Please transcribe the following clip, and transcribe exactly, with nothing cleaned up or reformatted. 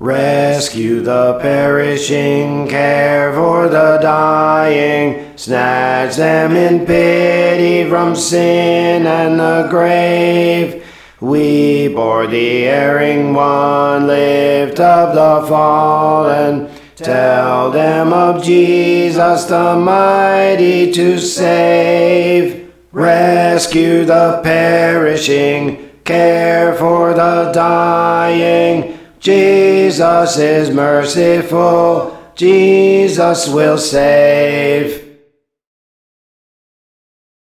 Rescue the perishing, care for the dying, snatch them in pity from sin and the grave. We bore the erring one, lift up the fallen, tell them of Jesus the mighty to save. Rescue the perishing, care for the dying, Jesus is merciful, Jesus will save.